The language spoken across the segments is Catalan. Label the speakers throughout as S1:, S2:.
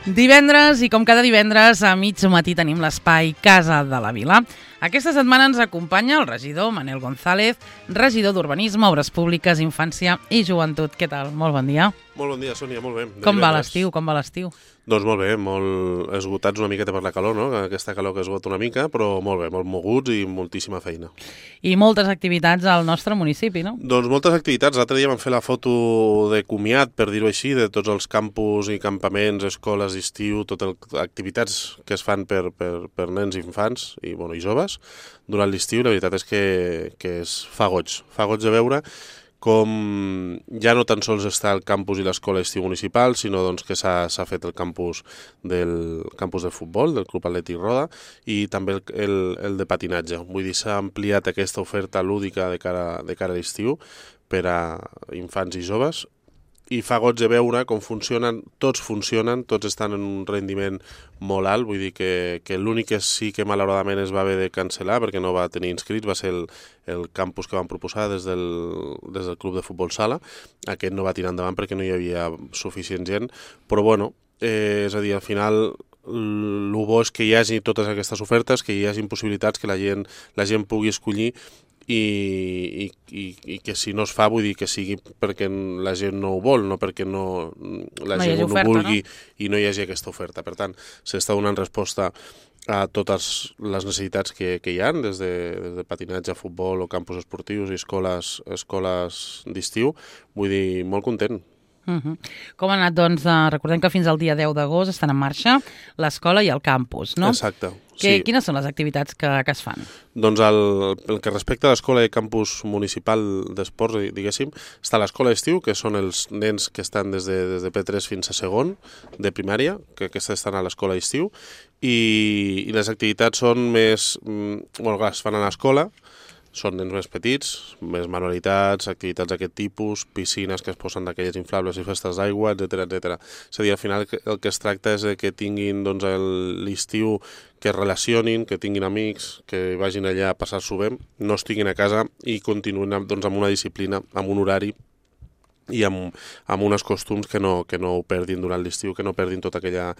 S1: Divendres, i com cada divendres, a mig matí tenim l'espai Casa de la Vila. Aquesta setmana ens acompanya el regidor Manel González, regidor d'Urbanisme, Obres Públiques, Infància i Joventut. Què tal? Molt bon dia.
S2: Molt bon dia, Sònia, molt bé.
S1: Com va l'estiu?
S2: Doncs molt bé, molt esgotats una miqueta per la calor, no? Aquesta calor que esgota una mica, però molt bé, molt moguts i moltíssima feina.
S1: I moltes activitats al nostre municipi, no?
S2: Doncs moltes activitats. L'altre dia vam fer la foto de comiat, per dir-ho així, de tots els campus i campaments, escoles d'estiu, totes les activitats que es fan per nens i infants i joves durant l'estiu. La veritat és que fa goig de veure com ja no tan sols està el campus i l'escola d'estiu municipal, sinó doncs, que s'ha fet el campus de futbol, del Club Atlètic Roda, i també el de patinatge. Vull dir, s'ha ampliat aquesta oferta lúdica de cara a l'estiu per a infants i joves, i fa goig de veure com funcionen, tots estan en un rendiment molt alt. Vull dir que l'únic que sí que malauradament es va haver de cancel·lar perquè no va tenir inscrits va ser el campus que van proposar des del Club de Futbol Sala. Aquest no va tirar endavant perquè no hi havia suficient gent, però és a dir, al final el bo és que hi hagi totes aquestes ofertes, que hi hagi possibilitats, que la gent pugui escollir, i que si no es fa, vull dir que sigui perquè la gent no ho vol, no perquè la gent no ho vulgui, no? I no hi hagi aquesta oferta. Per tant, s'està donant resposta a totes les necessitats que hi ha, des de patinatge, futbol o campus esportius i escoles d'estiu. Vull dir, molt content.
S1: Com ha anat? Doncs recordem que fins al dia 10 d'agost estan en marxa l'escola i el campus, no?
S2: Exacte. Sí.
S1: Quines són les activitats que es fan?
S2: Doncs el que respecta a l'escola i campus municipal d'esports, diguéssim, està l'escola d'estiu, que són els nens que estan des de P3 fins a segon de primària, que aquestes estan a l'escola d'estiu, i les activitats són més... es fan a l'escola, són nens més petits, més manualitats, activitats d'aquest tipus, piscines que es posen d'aquelles inflables i festes d'aigua, etc. És a dir, al final el que es tracta és que tinguin l'estiu, que es relacionin, que tinguin amics, que vagin allà a passar-s'ho bé, no estiguin a casa i continuïn amb una disciplina, amb un horari i amb uns costums que no ho perdin durant l'estiu, que no perdin tota aquella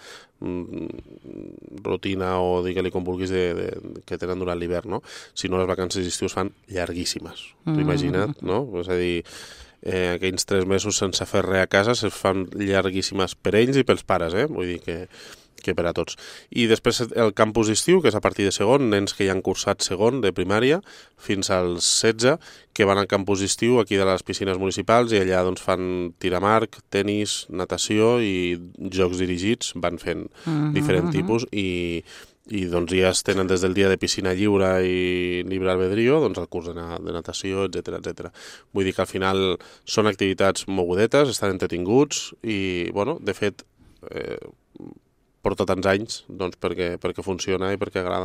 S2: rutina o digue-li com vulguis que tenen durant l'hivern, no? Si no, les vacances d'estiu es fan llarguíssimes. T'ho imagina't, no? És a dir, aquells 3 mesos sense fer res a casa se fan llarguíssimes per ells i pels pares, Vull dir que per a tots. I després el campus d'estiu, que és a partir de segon, nens que ja han cursat segon de primària fins als 16, que van al campus d'estiu aquí de les piscines municipals i allà doncs, fan tir amb arc, tenis, natació i jocs dirigits, van fent diferents tipus i doncs ja es tenen des del dia de piscina lliure i llibre albedrío, doncs el curs de natació, etc. Vull dir que al final són activitats mogudetes, estan entretinguts i, de fet, porta tants anys perquè funciona i perquè agrada.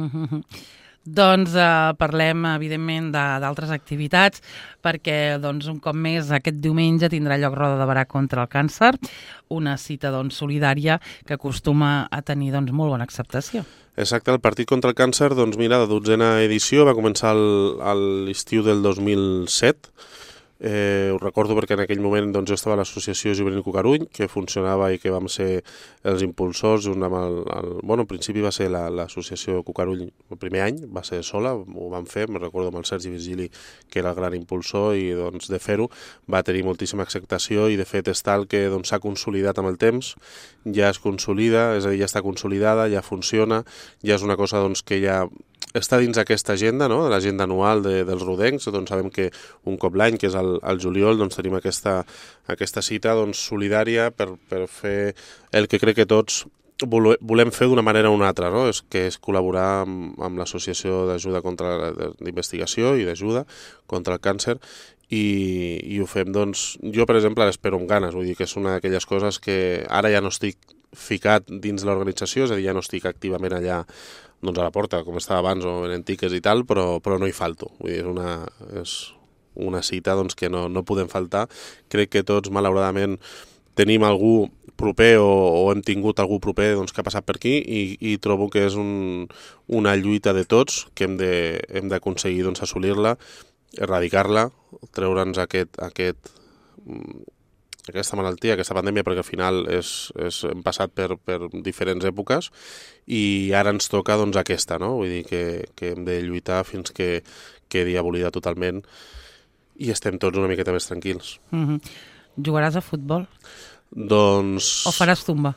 S1: Doncs parlem, evidentment, d'altres activitats, perquè un cop més aquest diumenge tindrà lloc Roda de Barà contra el càncer, una cita solidària que acostuma a tenir molt bona acceptació.
S2: Exacte, el Partit contra el Càncer, la 12a edició, va començar a l'estiu del 2007. Ho recordo perquè en aquell moment jo estava a l'Associació Juvenil Cucaruny, que funcionava i que vam ser els impulsors junt amb al principi va ser l'Associació Cucaruny el primer any, va ser sola, ho vam fer, me'n recordo amb el Sergi Virgili, que era el gran impulsor, i de fer-ho va tenir moltíssima acceptació i de fet és tal que s'ha consolidat amb el temps, ja es consolida, és a dir, ja està consolidada, ja funciona, ja és una cosa que ja està dins aquesta agenda, no? De l'agenda anual dels rodencs. Sabem que un cop l'any, que és al juliol, tenim aquesta cita solidària per fer el que crec que tots volem fer d'una manera o una altra, no? Que és col·laborar amb l'Associació d'Investigació i d'Ajuda contra el Càncer i ho fem, jo per exemple l'espero amb ganes, vull dir que és una d'aquelles coses que ara ja no estic ficat dins l'organització, és a dir, ja no estic activament allà a la porta, com estava abans, o en tiques i tal, però no hi falto. Vull dir, és una cita que no podem faltar. Crec que tots, malauradament, tenim algú proper o hem tingut algú proper que ha passat per aquí i trobo que és una lluita de tots que hem d'aconseguir assolir-la, erradicar-la, treure'ns aquesta malaltia, aquesta pandèmia, perquè al final hem passat per diferents èpoques i ara ens toca doncs aquesta, no? Vull dir que hem de lluitar fins que quedi abolida totalment i estem tots una miqueta més tranquils.
S3: Jugaràs a futbol?
S2: Doncs...
S3: O faràs zumba?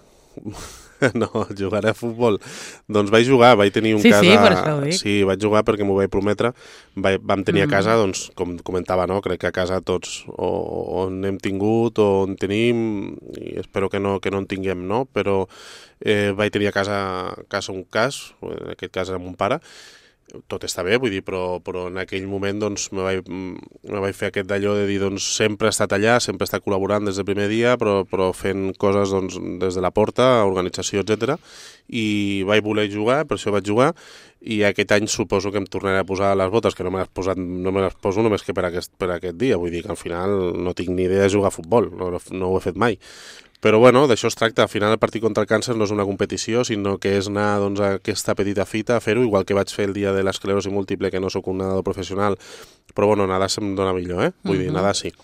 S2: No, jugaré a futbol. Doncs vaig jugar, vaig tenir un
S3: casa...
S2: Sí,
S3: per això ho dic.
S2: Sí, vaig jugar perquè m'ho vaig prometre. Vam tenir a casa, doncs, com comentava, no? Crec que a casa tots o n'hem tingut o en tenim, i espero que no en tinguem, no? Però vaig tenir a casa un cas, en aquest cas era mon pare. Tot està bé, vull dir, però en aquell moment doncs, me vaig fer aquest d'allò de dir, doncs, sempre he estat allà, sempre he estat col·laborant des del primer dia, però fent coses doncs, des de la porta, organització, etc. I vaig voler jugar, per això vaig jugar, i aquest any suposo que em tornaré a posar les botes, que no me les poso només que per aquest dia, vull dir que al final no tinc ni idea de jugar a futbol, no ho he fet mai. Però bueno, d'això es tracta. Al final el partit contra el càncer no és una competició, sinó que és anar doncs, a aquesta petita fita a fer-ho, igual que vaig fer el dia de l'esclerosi múltiple, que no sóc un nedador professional, però bueno, nedar se'm dona millor, Vull dir, nedar sí.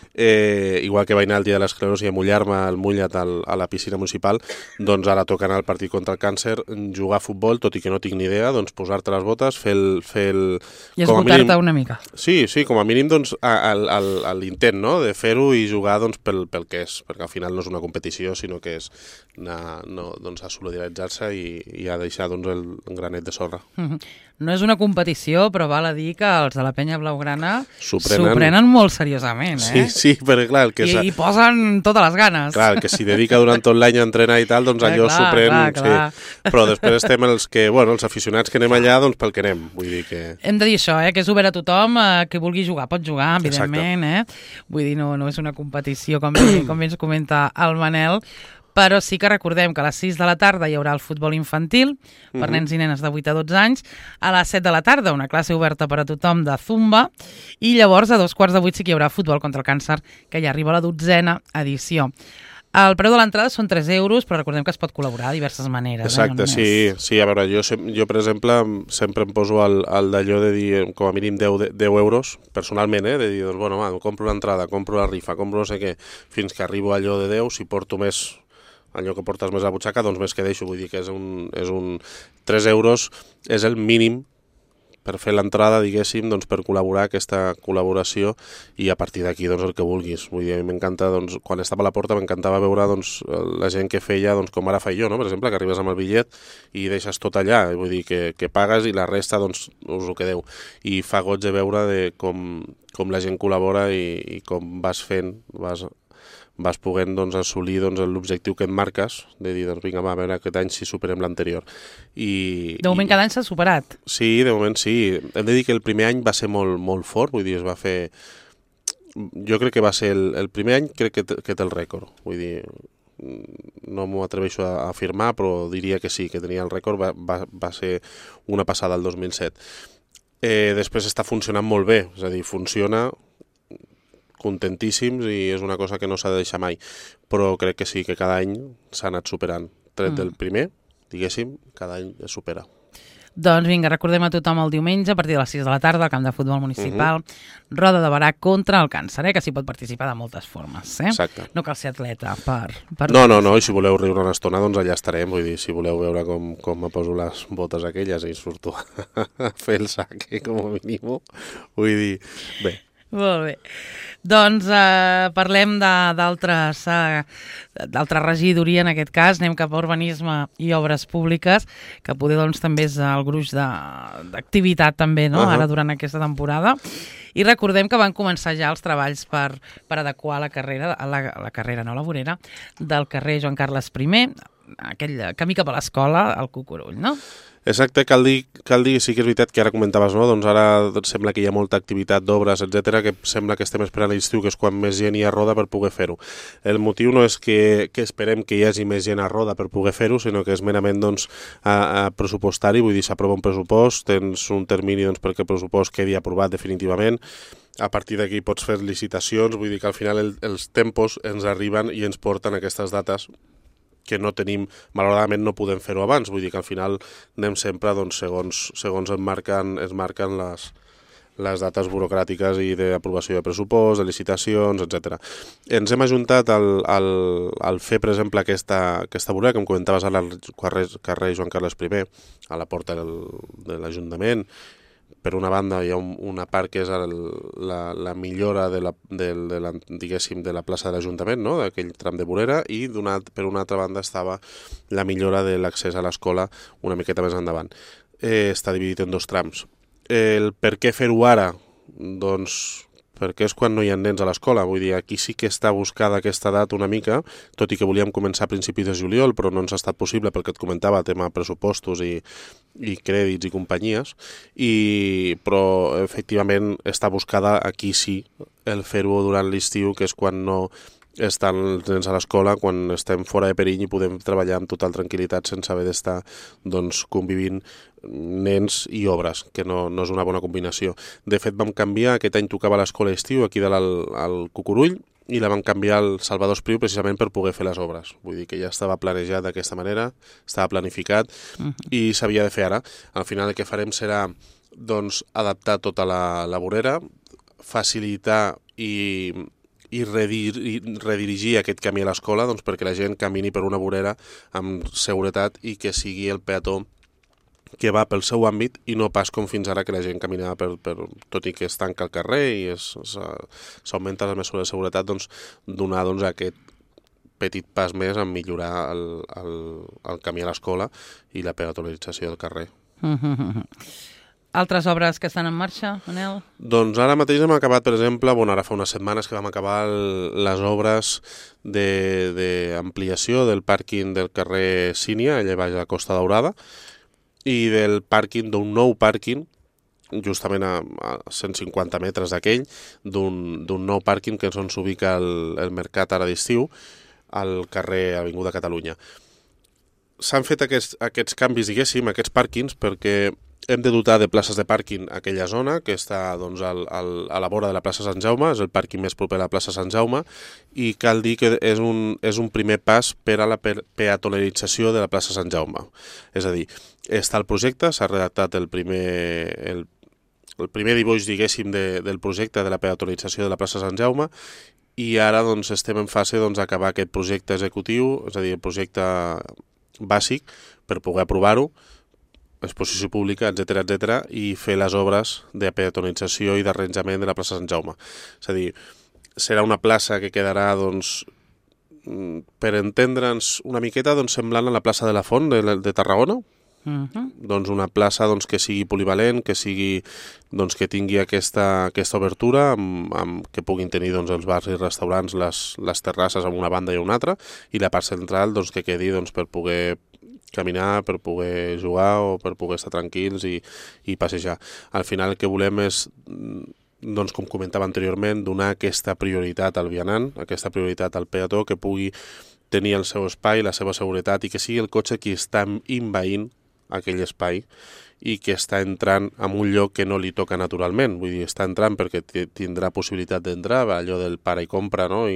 S2: Igual que vaig anar el dia de l'esclerosi a mullar-me al mullat a la piscina municipal, doncs ara toca anar al partit contra el càncer, jugar a futbol, tot i que no tinc ni idea, doncs posar-te les botes, fer el
S3: I esgotar-te una mica.
S2: Sí, com a mínim doncs, a l'intent, no?, de fer-ho i jugar doncs, pel que és, perquè al final no és una competició, sinó que és anar doncs, a solidaritzar-se i a deixar doncs, el granet de sorra.
S3: No és una competició, però val a dir que els de la penya blaugrana s'ho
S2: prenen
S3: prenen molt seriosament,
S2: Sí, perquè clar...
S3: I posen totes les ganes.
S2: Clar, que s'hi dedica durant tot l'any a entrenar i tal, doncs allò s'ho pren...
S3: Clar.
S2: Sí. Però després estem els aficionats que anem allà, doncs pel que anem. Vull dir que...
S3: Hem de dir això, que és obert a tothom, que vulgui jugar, pot jugar, evidentment, Vull dir, no és una competició, com bé ens comenta el Manel, però sí que recordem que a les 6 de la tarda hi haurà el futbol infantil per nens i nenes de 8 a 12 anys, a les 7 de la tarda una classe oberta per a tothom de zumba i llavors a 2:15 sí que hi haurà futbol contra el càncer, que ja arriba a la 12a edició. El preu de l'entrada són 3 euros, però recordem que es pot col·laborar de diverses maneres.
S2: Exacte, sí, a veure, jo per exemple sempre em poso al d'allò de dir com a mínim 10 euros, personalment, de dir, doncs, bueno, compro l'entrada, compro la rifa, compro no sé què, fins que arribo a allò de 10, si porto més allò que portes més a la butxaca, doncs més que deixo. Vull dir que és un 3 euros és el mínim per fer l'entrada, diguéssim, doncs per col·laborar aquesta col·laboració i a partir d'aquí doncs el que vulguis. Vull dir, a mi m'encanta, doncs, quan estava a la porta m'encantava veure doncs, la gent que feia, doncs, com ara faig jo, no? Per exemple, que arribes amb el bitllet i deixes tot allà, vull dir que pagues i la resta doncs us ho quedeu. I fa goig de veure com la gent col·labora i com vas fent, vas poguent doncs, assolir doncs, l'objectiu que et marques, de dir, doncs vinga, a veure aquest any si superem l'anterior. De
S3: moment cada any s'ha superat?
S2: Sí, de moment sí. Hem de dir que el primer any va ser molt, molt fort, vull dir, es va fer... Jo crec que va ser el primer any, crec que té el rècord, vull dir, no m'ho atreveixo a afirmar, però diria que sí, que tenia el rècord, va ser una passada el 2007. Després està funcionant molt bé, és a dir, funciona... contentíssims i és una cosa que no s'ha de deixar mai, però crec que sí, que cada any s'ha anat superant. Tret del primer, diguéssim, cada any es supera.
S3: Doncs vinga, recordem a tothom el diumenge a partir de les 6 de la tarda al camp de futbol municipal, roda de barà contra el càncer, que s'hi pot participar de moltes formes.
S2: Exacte.
S3: No cal ser atleta per...
S2: No, i si voleu riure una estona, doncs allà estarem, vull dir, si voleu veure com me poso les botes aquelles i surto a fer el saque, com a mínim, vull dir, bé.
S3: Molt bé. Doncs parlem d'altres regidoria, en aquest cas, anem cap a urbanisme i obres públiques, que poder doncs, també és el gruix d'activitat també, no? Ara durant aquesta temporada. I recordem que van començar ja els treballs per adequar la carrera, no la vorera, del carrer Joan Carles I, aquell camí cap a l'escola, al Cucurull, no?
S2: Exacte, cal dir, sí que és veritat que ara comentaves, no? Doncs ara sembla que hi ha molta activitat d'obres, etc, que sembla que estem esperant l'estiu, que és quan més gent hi ha a roda per poder fer-ho. El motiu no és que esperem que hi hagi més gent a roda per poder fer-ho, sinó que és merament doncs, a pressupostari, vull dir, s'aprova un pressupost, tens un termini doncs, perquè el pressupost quedi aprovat definitivament, a partir d'aquí pots fer licitacions, vull dir que al final els tempos ens arriben i ens porten aquestes dates que no tenim, malauradament no podem fer-ho abans, vull dir que al final anem sempre doncs, segons es marquen les dates burocràtiques i d'aprovació de pressupost, de licitacions, etc. Ens hem ajuntat al fer, per exemple, aquesta vorera que em comentaves ara al carrer Joan Carles I, a la porta de l'Ajuntament. Per una banda hi ha una part que és la millora diguéssim, de la plaça de l'Ajuntament, no? D'aquell tram de vorera, i per una altra banda estava la millora de l'accés a l'escola una miqueta més endavant. Està dividit en 2 trams. El per què fer-ho ara? Doncs perquè és quan no hi ha nens a l'escola. Vull dir, aquí sí que està buscada aquesta data una mica, tot i que volíem començar a principis de juliol, però no ens ha estat possible perquè et comentava tema pressupostos i crèdits i companyies, però efectivament està buscada aquí sí el fer-ho durant l'estiu, que és quan no estan els nens a l'escola, quan estem fora de perill i podem treballar amb total tranquil·litat sense haver d'estar convivint nens i obres, que no és una bona combinació. De fet, vam canviar, aquest any tocava l'escola estiu aquí dalt al Cucurull, i la vam canviar al Salvador Espriu precisament per poder fer les obres. Vull dir que ja estava planejat d'aquesta manera, estava planificat i s'havia de fer ara. Al final el que farem serà adaptar tota la vorera, facilitar i redirigir aquest camí a l'escola perquè la gent camini per una vorera amb seguretat i que sigui el peató que va pel seu àmbit i no pas com fins ara que la gent caminava tot i que es tanca el carrer i s'augmenta les mesures de seguretat, donar aquest petit pas més en millorar el camí a l'escola i la peatonalització del carrer.
S3: Altres obres que estan en marxa, Manel?
S2: Doncs ara mateix hem acabat, per exemple, ara fa unes setmanes que vam acabar les obres d'ampliació del pàrquing del carrer Sínia, allà baix a la Costa Daurada, i del pàrquing, d'un nou pàrquing, justament a 150 metres d'aquell, d'un nou pàrquing que és on s'ubica el mercat ara d'estiu, al carrer Avinguda Catalunya. S'han fet aquests canvis, diguéssim, aquests pàrquings, perquè hem de dotar de places de pàrquing aquella zona, que està a la vora de la plaça Sant Jaume, és el pàrquing més proper a la plaça Sant Jaume, i cal dir que és un primer pas per a la peatonalització de la plaça Sant Jaume. És a dir, està el projecte, s'ha redactat el primer dibuix, diguéssim, del projecte de la peatonalització de la plaça Sant Jaume, i ara estem en fase d'acabar aquest projecte executiu, és a dir, el projecte bàsic, per poder aprovar-ho, exposició pública, etc., i fer les obres de peatonalització i d'arranjament de la plaça Sant Jaume. És a dir, serà una plaça que quedarà, per entendre'ns una miqueta, semblant a la plaça de la Font de Tarragona. Una plaça que sigui polivalent, que tingui aquesta obertura, que puguin tenir els bars i restaurants, les terrasses amb una banda i una altra, i la part central que quedi per poder caminar, per poder jugar o per poder estar tranquils i passejar. Al final el que volem és, com comentava anteriorment, donar aquesta prioritat al vianant, aquesta prioritat al peató, que pugui tenir el seu espai, la seva seguretat, i que sigui el cotxe qui està envaint aquell espai i que està entrant en un lloc que no li toca naturalment. Vull dir, està entrant perquè tindrà possibilitat d'entrar, allò del para i compra, no?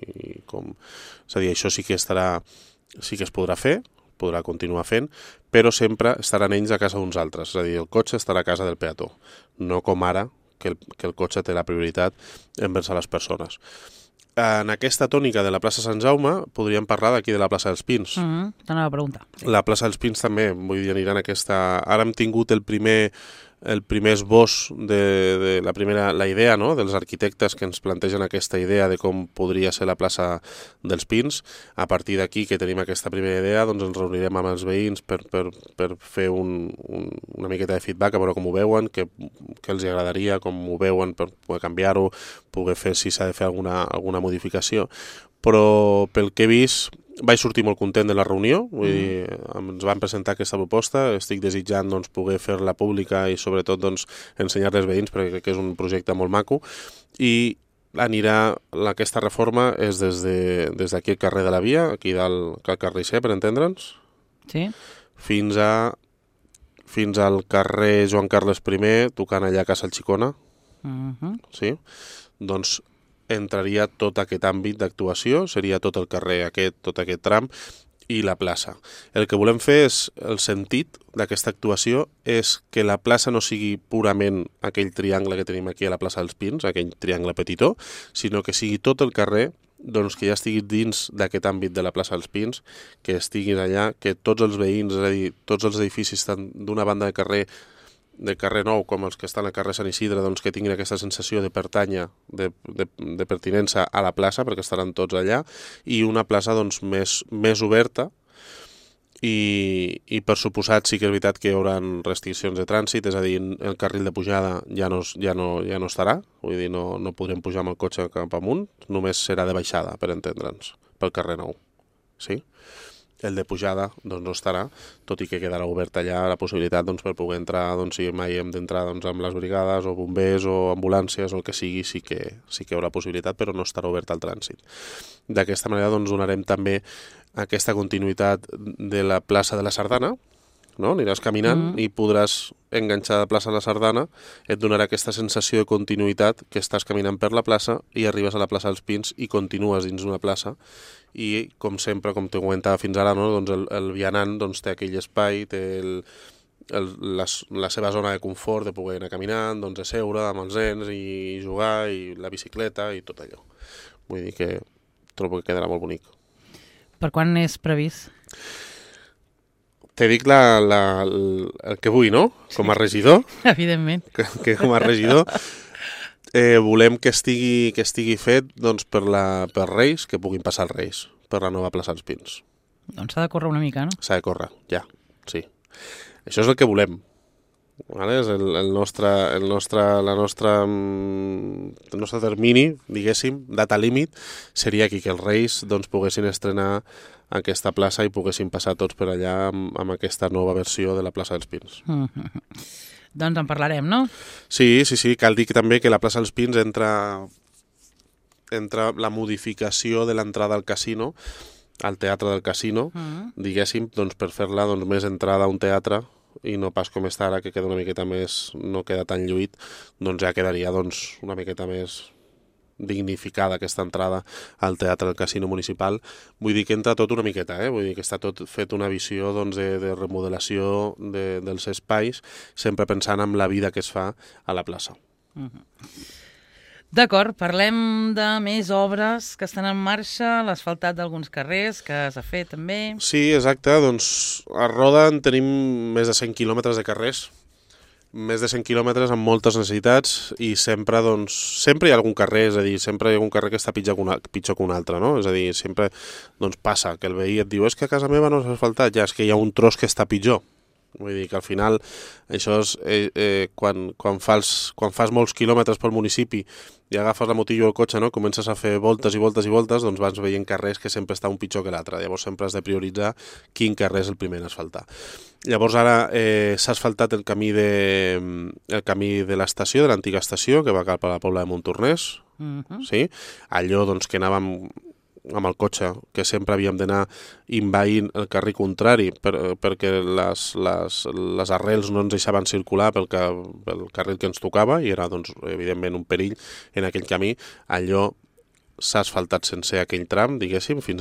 S2: És a dir, això sí que es podrà fer, podrà continuar fent, però sempre estaran ells a casa d'uns altres. És a dir, el cotxe estarà a casa del peató, no com ara, que el cotxe té la prioritat envers a les persones. En aquesta tònica de la plaça Sant Jaume podríem parlar d'aquí de la plaça dels Pins.
S3: T'anava a preguntar.
S2: La plaça dels Pins també, vull dir, anirà en aquesta... Ara hem tingut el primer esbós de la idea, no?, dels arquitectes que ens plantegen aquesta idea de com podria ser la plaça dels Pins. A partir d'aquí, que tenim aquesta primera idea, ens reunirem amb els veïns per fer una miqueta de feedback, a veure com ho veuen, què els agradaria, com ho veuen, per poder canviar-ho, poder fer si s'ha de fer alguna modificació. Però pel que he vist, vaig sortir molt content de la reunió, vull dir, ens van presentar aquesta proposta, estic desitjant poder fer-la pública i sobretot ensenyar-la als veïns perquè crec que és un projecte molt maco, i aquesta reforma és des d'aquí al carrer de la Via, aquí dalt al Carnisser, per entendre'ns,
S3: sí,
S2: fins al carrer Joan Carles I, tocant allà a Casa Xicona, sí? Doncs entraria tot aquest àmbit d'actuació, seria tot el carrer tot aquest tram, i la plaça. El que volem fer és, el sentit d'aquesta actuació és que la plaça no sigui purament aquell triangle que tenim aquí a la plaça dels Pins, aquell triangle petitó, sinó que sigui tot el carrer doncs que ja estigui dins d'aquest àmbit de la plaça dels Pins, que estiguin allà, que tots els veïns, és a dir, tots els edificis estan d'una banda de carrer Nou com els que estan al carrer Sant Isidre, doncs que tinguin aquesta sensació de pertànyer, de pertinença a la plaça, perquè estaran tots allà, i una plaça doncs més oberta, i per suposat sí que és veritat que hi haurà restriccions de trànsit, és a dir, el carril de pujada ja no estarà, vull dir, no podrem pujar amb el cotxe cap amunt, només serà de baixada, per entendre'ns, pel carrer Nou, sí? El de pujada doncs, no estarà, tot i que quedarà obert allà la possibilitat doncs, per poder entrar, doncs, si mai hem d'entrar doncs, amb les brigades o bombers o ambulàncies o el que sigui, sí que hi haurà possibilitat, però no estarà obert al trànsit. D'aquesta manera doncs, donarem també aquesta continuïtat de la plaça de la Sardana, no? Aniràs caminant i podràs enganxar a la plaça de la Sardana, et donarà aquesta sensació de continuïtat que estàs caminant per la plaça i arribes a la plaça dels Pins i continues dins d'una plaça i, com sempre, com t'ho comentava fins ara, no? Doncs el vianant doncs, té aquell espai, té la seva zona de confort de poder anar caminant, doncs, de seure amb els nens i jugar, i la bicicleta i tot allò. Vull dir que trobo que quedarà molt bonic.
S3: Per quan és previst?
S2: Te dic el que vull, no? Com a regidor.
S3: Evidentment.
S2: Que com a regidor volem que estigui fet doncs, per Reis, que puguin passar els Reis, per la nova plaça dels Pins.
S3: Doncs s'ha de córrer una mica, no?
S2: S'ha de córrer, ja, sí. Això és el que volem. Vale? És el nostre termini, diguéssim, data límit, seria aquí que els Reis doncs, poguessin estrenar aquesta plaça i poguessin passar tots per allà amb aquesta nova versió de la plaça dels Pins.
S3: Doncs en parlarem, no?
S2: Sí, cal dir que també que la plaça dels Pins entra la modificació de l'entrada al casino, al teatre del casino, diguéssim, doncs, per fer-la doncs, més entrada a un teatre i no pas com està ara, que queda una miqueta més, no queda tan lluït, doncs ja quedaria doncs, una miqueta més dignificada aquesta entrada al Teatre del Casino Municipal. Vull dir que entra tot una miqueta, vull dir que està tot fet una visió doncs, de remodelació dels espais, sempre pensant en la vida que es fa a la plaça.
S3: D'acord, parlem de més obres que estan en marxa, l'asfaltat d'alguns carrers que s'ha fet també.
S2: Sí, exacte, doncs a Roda en tenim més de 100 quilòmetres de carrers, més de 100 quilòmetres amb moltes necessitats i sempre hi ha algun carrer, és a dir, sempre hi ha algun carrer que està pitjor que un altre, no? És a dir, sempre doncs, passa que el veí et diu és que a casa meva no s'ha asfaltat, ja és que hi ha un tros que està pitjor. Vull dir que al final això és quan fas molts quilòmetres pel municipi i agafes la motillo o el cotxe, no? Comences a fer voltes i voltes i voltes, doncs vas veient carrers que sempre està un pitjor que l'altre. Llavors sempre has de prioritzar quin carrer és el primer a asfaltar. Llavors ara s'ha asfaltat el camí de l'estació, de l'antiga estació, que va cap a la Pobla de Montornès, sí? Allò doncs, que anàvem amb el cotxe, que sempre havíem d'anar envaint el carrer contrari perquè les arrels no ens deixaven circular pel carril que ens tocava i era, doncs, evidentment, un perill en aquell camí. Allò s'ha asfaltat sencer aquell tram, diguéssim, fins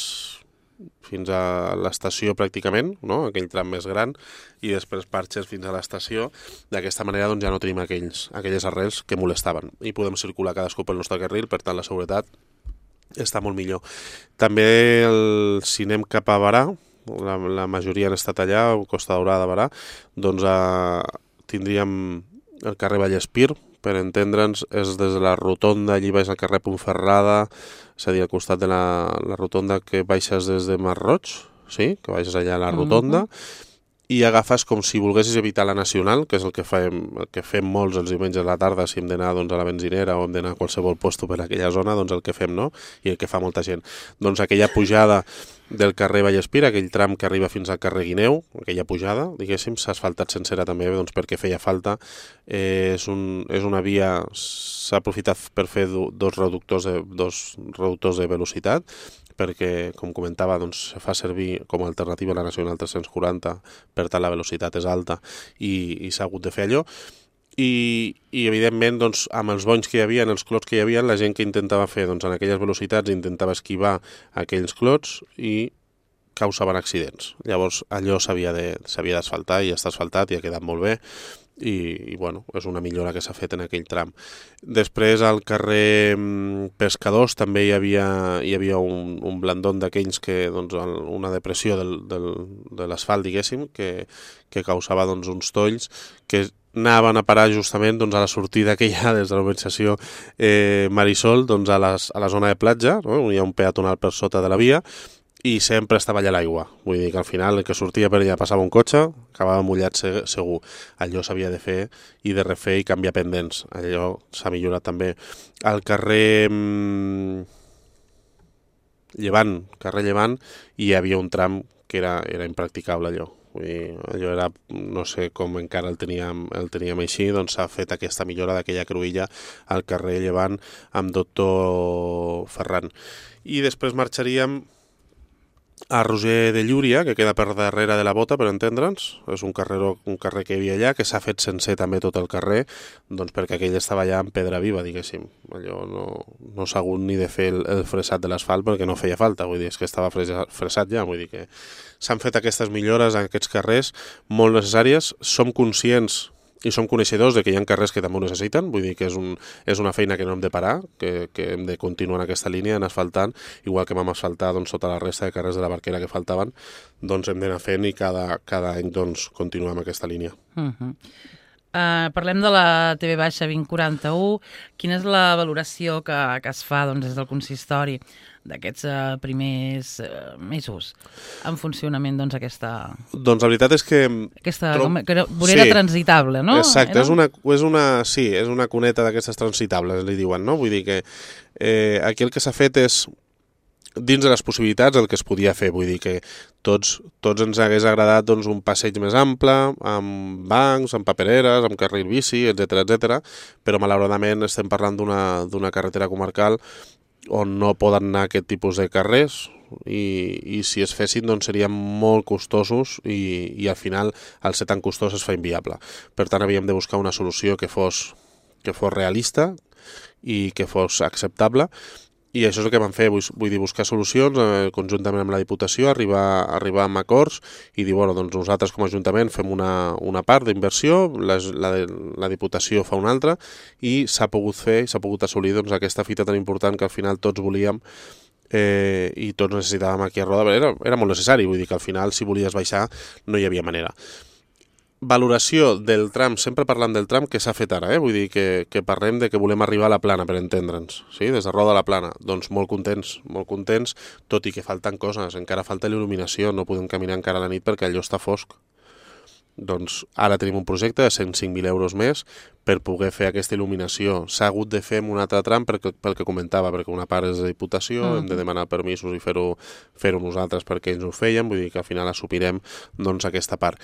S2: a l'estació pràcticament, no? Aquell tram més gran, i després parxes fins a l'estació. D'aquesta manera doncs, ja no tenim aquelles arrels que molestaven i podem circular cadascú pel nostre carril, per tant la seguretat està molt millor. També si anem cap a Barà, la majoria han estat allà, Costa Daurada, Barà, doncs tindríem el carrer Vallespir, per entendre'ns, és des de la rotonda, allí baix al carrer Puntferrada, és a dir, al costat de la rotonda que baixes des de Masroig, sí? Que baixes allà a la rotonda, i agafes com si volguessis evitar la Nacional, que és el que fem molts els diumenges a la tarda, si hem d'anar doncs, a la benzinera o hem d'anar a qualsevol puesto per aquella zona, doncs el que fem, no? I el que fa molta gent. Doncs aquella pujada del carrer Vallespir, aquell tram que arriba fins al carrer Guineu, aquella pujada, diguéssim, s'ha asfaltat sencera també, doncs perquè feia falta. És una via, s'ha aprofitat per fer dos reductors de velocitat, perquè, com comentava, doncs, se fa servir com a alternativa a la Nacional 340, per tant la velocitat és alta i s'ha hagut de fer allò. I evidentment, doncs, amb els bonys que hi havia, els clots que hi havia, la gent que intentava fer doncs, en aquelles velocitats intentava esquivar aquells clots i causaven accidents. Llavors allò s'havia d'asfaltar i ja està asfaltat i ha quedat molt bé i bueno, és una millora que s'ha fet en aquell tram. Després al carrer Pescadors també hi havia un blandón d'aquells que, doncs, una depressió de l'asfalt, diguéssim, que causava doncs, uns tolls que anaven a parar justament doncs, a la sortida que hi ha des de l'urbanització Marisol doncs, a la zona de platja, no? On hi ha un peatonal per sota de la via, i sempre estava allà l'aigua. Vull dir que al final el que sortia per allà passava un cotxe, acabava mullat segur. Allò s'havia de fer i de refer i canviar pendents. Allò s'ha millorat també. Al carrer Llevant, hi havia un tram que era impracticable allò. Vull dir, allò era, no sé com encara el teníem així, doncs s'ha fet aquesta millora d'aquella cruïlla al carrer Llevant amb Doctor Ferran. I després marxaríem a Roger de Llúria, que queda per darrere de la Bota, per entendre'ns. És un carrer que hi havia allà, que s'ha fet sencer també tot el carrer, doncs perquè aquell estava allà en pedra viva, diguéssim. Allò no s'ha hagut ni de fer el fresat de l'asfalt perquè no feia falta, vull dir, és que estava fresat ja, vull dir que s'han fet aquestes millores en aquests carrers molt necessàries. Som conscients i som coneixedors de que hi ha carrers que també ho necessiten, vull dir que és una feina que no hem de parar, que hem de continuar en aquesta línia, en asfaltant, igual que vam asfaltar doncs, tota la resta de carrers de la Barquera que faltaven, doncs hem d'anar fent i cada any doncs, continuem amb aquesta línia.
S3: Parlem de la TV baixa 2041. Quina és la valoració que es fa doncs, des del consistori d'aquests primers mesos en funcionament doncs, aquesta...
S2: Doncs la veritat és que...
S3: Aquesta vorera transitable, no?
S2: Exacte, és una cuneta d'aquestes transitables, li diuen, no? Vull dir que aquí el que s'ha fet és dins de les possibilitats el que es podia fer, vull dir que tots ens hagués agradat doncs, un passeig més ample, amb bancs, amb papereres, amb carril bici, etc, però malauradament estem parlant d'una carretera comarcal on no poden anar aquest tipus de carrers i si es fessin doncs serien molt costosos i al final al ser tan costós es fa inviable. Per tant havíem de buscar una solució que fos realista i que fos acceptable. I això és el que vam fer, vull dir, buscar solucions conjuntament amb la Diputació, arribar amb acords i dir, bueno, doncs nosaltres com a Ajuntament fem una part d'inversió, la Diputació fa una altra i s'ha pogut fer, s'ha pogut assolir doncs, aquesta fita tan important que al final tots volíem i tots necessitàvem aquí a Roda. Era molt necessari, vull dir que al final si volies baixar no hi havia manera. Valoració del tram, sempre parlant del tram que s'ha fet ara, vull dir que parlem de que volem arribar a la Plana, per entendre'ns, sí? Des de Roda a la Plana, doncs molt contents, tot i que falten coses, encara falta il·luminació, no podem caminar encara a la nit perquè allò està fosc. Doncs ara tenim un projecte de 105.000 euros més per poder fer aquesta il·luminació. S'ha hagut de fer en un altre tram pel que comentava, perquè una part és de Diputació, hem de demanar permisos i fer-ho nosaltres perquè ells ho feien, vull dir que al final assupirem doncs, aquesta part.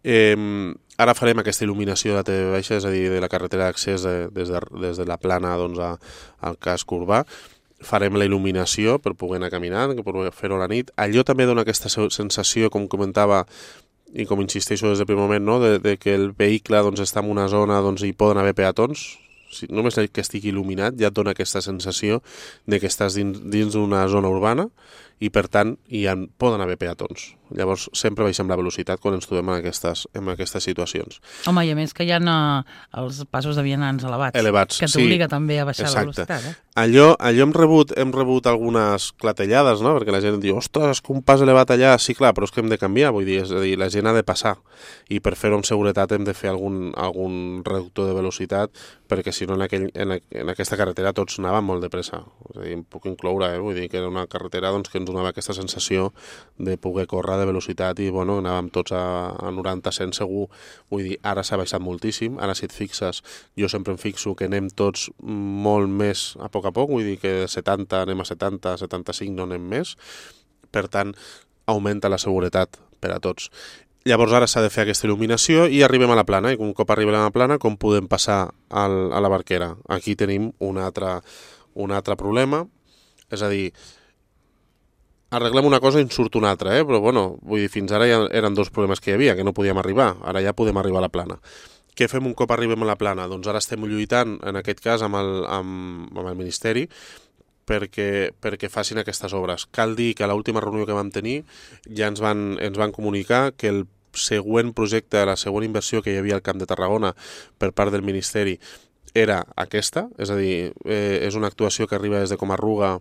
S2: Ara farem aquesta il·luminació de la TV baixa, és a dir, de la carretera d'accés des de la Plana doncs, al casc urbà. Farem la il·luminació per poder anar caminant, per poder fer-ho a la nit. Allò també dona aquesta sensació, com comentava, i com insisteixo des del primer moment, no? de que el vehicle doncs, està en una zona on hi poden haver peatons. Només que estigui il·luminat ja et dona aquesta sensació de que estàs dins d'una zona urbana i per tant poden haver peatons. Llavors sempre baixem la velocitat quan ens trobem en aquestes situacions.
S3: Home, i a més que hi ha els passos de vianants elevats que t'obliga també a baixar la velocitat.
S2: Allò hem rebut algunes clatellades, no? Perquè la gent diu, ostres, que un pas elevat allà, sí clar, però és que hem de canviar, vull dir, és a dir, la gent ha de passar i per fer-ho amb seguretat hem de fer algun reductor de velocitat perquè si no en aquesta carretera tots anàvem molt de pressa. És a dir, em puc incloure, vull dir que era una carretera doncs, que ens donava aquesta sensació de poder córrer de velocitat i bueno, anàvem tots a 90-100 segur, vull dir, ara s'ha baixat moltíssim, ara si et fixes, jo sempre em fixo que anem tots molt més a poc, vull dir que de 70 anem a 70, 75 no anem més, per tant, augmenta la seguretat per a tots. Llavors ara s'ha de fer aquesta il·luminació i arribem a la Plana, i un cop arribem a la Plana, com podem passar a la Barquera? Aquí tenim un altre problema, és a dir, arreglem una cosa i en surt una altra, però bueno, vull dir, fins ara ja eren dos problemes que hi havia, que no podíem arribar, ara ja podem arribar a la Plana. Què fem un cop arribem a la Plana? Doncs ara estem lluitant, en aquest cas, amb el Ministeri, perquè facin aquestes obres. Cal dir que a l'última reunió que vam tenir ja ens van comunicar que el següent projecte, la següent inversió que hi havia al Camp de Tarragona per part del Ministeri era aquesta, és a dir, és una actuació que arriba des de Comarruga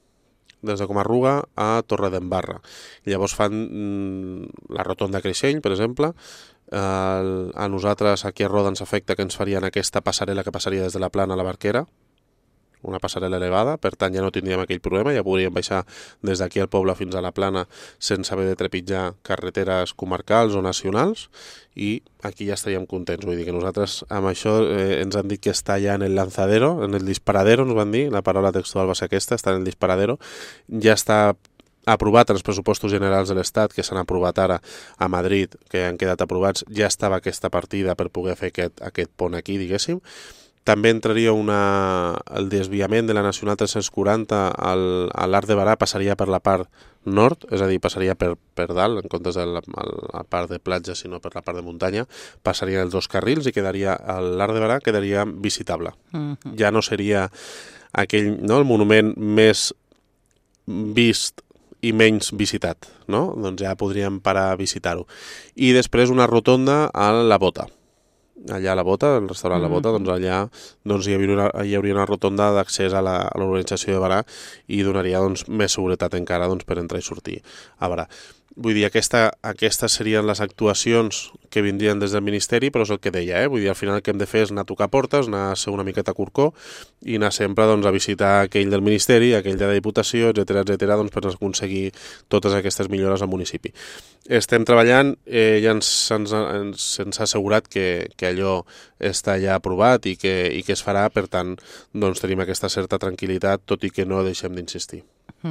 S2: a Torredembarra. Llavors fan la rotonda Creixell, per exemple. A nosaltres aquí a Roda ens afecta que ens farien aquesta passarel·la que passaria des de la Plana a la Barquera, una passarel·la elevada, per tant ja no tindríem aquell problema, ja podríem baixar des d'aquí al poble fins a la Plana sense haver de trepitjar carreteres comarcals o nacionals, i aquí ja estaríem contents. Vull dir que nosaltres amb això ens han dit que està ja en el lanzadero, en el disparadero, ens van dir, la paraula textual va ser aquesta, està en el disparadero, ja està aprovat en els pressupostos generals de l'Estat, que s'han aprovat ara a Madrid, que han quedat aprovats, ja estava aquesta partida per poder fer aquest pont aquí, diguéssim. També entraria el desviament de la Nacional 340 a l'Arc de Berà, passaria per la part nord, és a dir, passaria per dalt, en comptes de la part de platja, sinó per la part de muntanya, passaria els dos carrils i l'Arc de Berà quedaria visitable. Ja no seria aquell, no, el monument més vist i menys visitat, no? Doncs ja podríem parar a visitar-ho. I després una rotonda a la Bota. Allà a la Bota, al restaurant La Bota, doncs allà hi hauria una rotonda d'accés a l'urbanització de Berà i donaria més seguretat encara per entrar i sortir a Berà. Vull dir, aquestes serien les actuacions que vindrien des del Ministeri, però és el que deia, vull dir, al final el que hem de fer és anar a tocar portes, anar a ser una miqueta curcó i anar sempre a visitar aquell del Ministeri, aquell de la Diputació, etcètera, per aconseguir totes aquestes millores al municipi. Estem treballant, ja se'ns ha assegurat que allò està ja aprovat i que es farà, per tant, tenim aquesta certa tranquil·litat, tot i que no deixem d'insistir.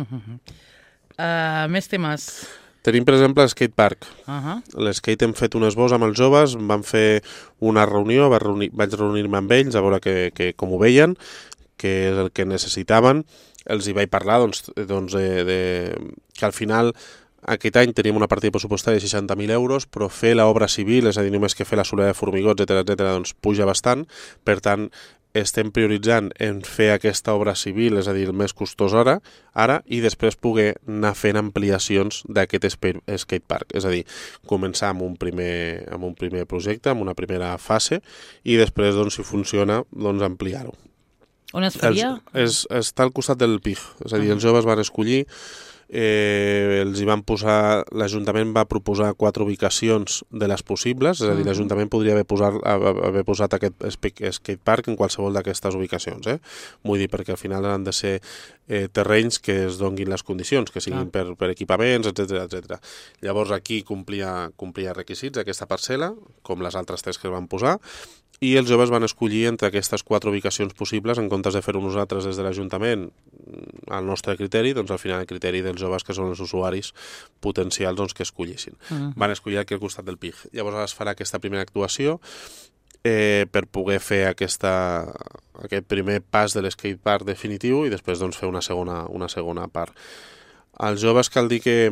S3: Més temes.
S2: Tenim, per exemple, l'skate park. L'skate hem fet un esbós amb els joves, vam fer una reunió, vaig reunir-me amb ells a veure com ho veien, què és el que necessitaven. Els hi vaig parlar que al final aquest any teníem una partida pressupostària de 60.000 euros, però fer l'obra civil, és a dir, només que fer la solera de formigó, etcètera, puja bastant. Per tant, estem prioritzant en fer aquesta obra civil, és a dir, el més costós ara, i després poder anar fent ampliacions d'aquest skatepark. És a dir, començar amb un primer projecte, amb una primera fase, i després, si funciona, ampliar-ho.
S3: On es faria?
S2: Està al costat del PIG, és a dir, els joves van escollir, l'Ajuntament va proposar 4 ubicacions de les possibles, és a dir, l'Ajuntament podria haver posat aquest skatepark en qualsevol d'aquestes ubicacions. Vull dir, perquè al final han de ser terrenys que es donguin les condicions, que siguin per equipaments, etcètera. Llavors aquí complia requisits aquesta parcel·la, com les altres 3 que es van posar, i els joves van escollir entre aquestes 4 ubicacions possibles, en comptes de fer-ho nosaltres des de l'Ajuntament al nostre criteri, al final el criteri dels joves, que són els usuaris potencials que escollissin. Van escollir aquí al costat del PIG. Llavors es farà aquesta primera actuació per poder fer aquest primer pas de l'escatepark definitiu i després fer una segona part. Els joves cal dir que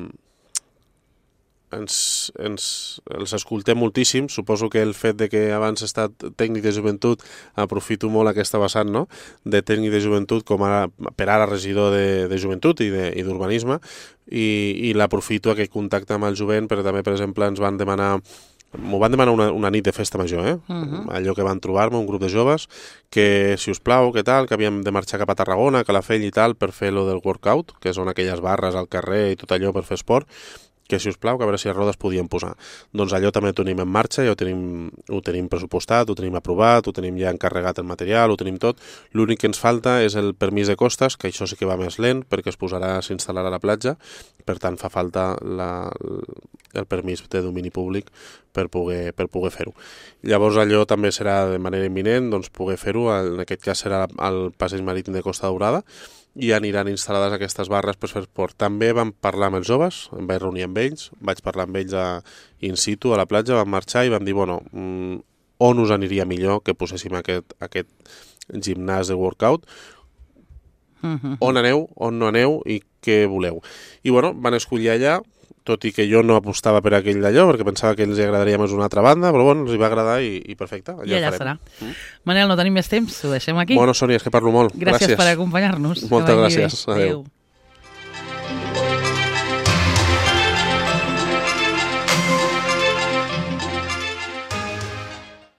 S2: els escoltem moltíssim. Suposo que el fet de que abans he estat tècnic de joventut, aprofito molt aquesta vessant, no?, de tècnic de joventut, com ara per ara regidor de joventut i d'urbanisme, i l'aprofito aquest contacte amb el jovent, però també, per exemple, m'ho van demanar una nit de festa major, allò que van trobar-me, un grup de joves, que, si us plau, què tal, que havíem de marxar cap a Tarragona, a Calafell i tal, per fer lo del workout, que són aquelles barres al carrer i tot allò per fer esport, que, si us plau, que a veure si a Roda es podien posar. Doncs allò també ho tenim en marxa, ja ho tenim pressupostat, ho tenim aprovat, ho tenim ja encarregat el material, ho tenim tot. L'únic que ens falta és el permís de costes, que això sí que va més lent, perquè s'instal·larà a la platja, per tant fa falta el permís de domini públic per poder fer-ho. Llavors allò també serà de manera imminent, poder fer-ho, en aquest cas serà al passeig marítim de Costa Daurada, i aniran instal·lades aquestes barres per fer esport. També vam parlar amb els joves, em vaig reunir amb ells, vaig parlar amb ells in situ a la platja, vam marxar i vam dir, on us aniria millor que poséssim aquest gimnàs de workout, on aneu, on no aneu i què voleu. I van escollir allà, tot i que jo no apostava per aquell d'allò, perquè pensava que els agradaria més una altra banda, però bueno, els hi va agradar i perfecte.
S3: I allà serà. Manel, no tenim més temps, ho deixem aquí.
S2: Bueno, Sònia, és que parlo molt.
S3: Gràcies per acompanyar-nos.
S2: Moltes gràcies. Adéu.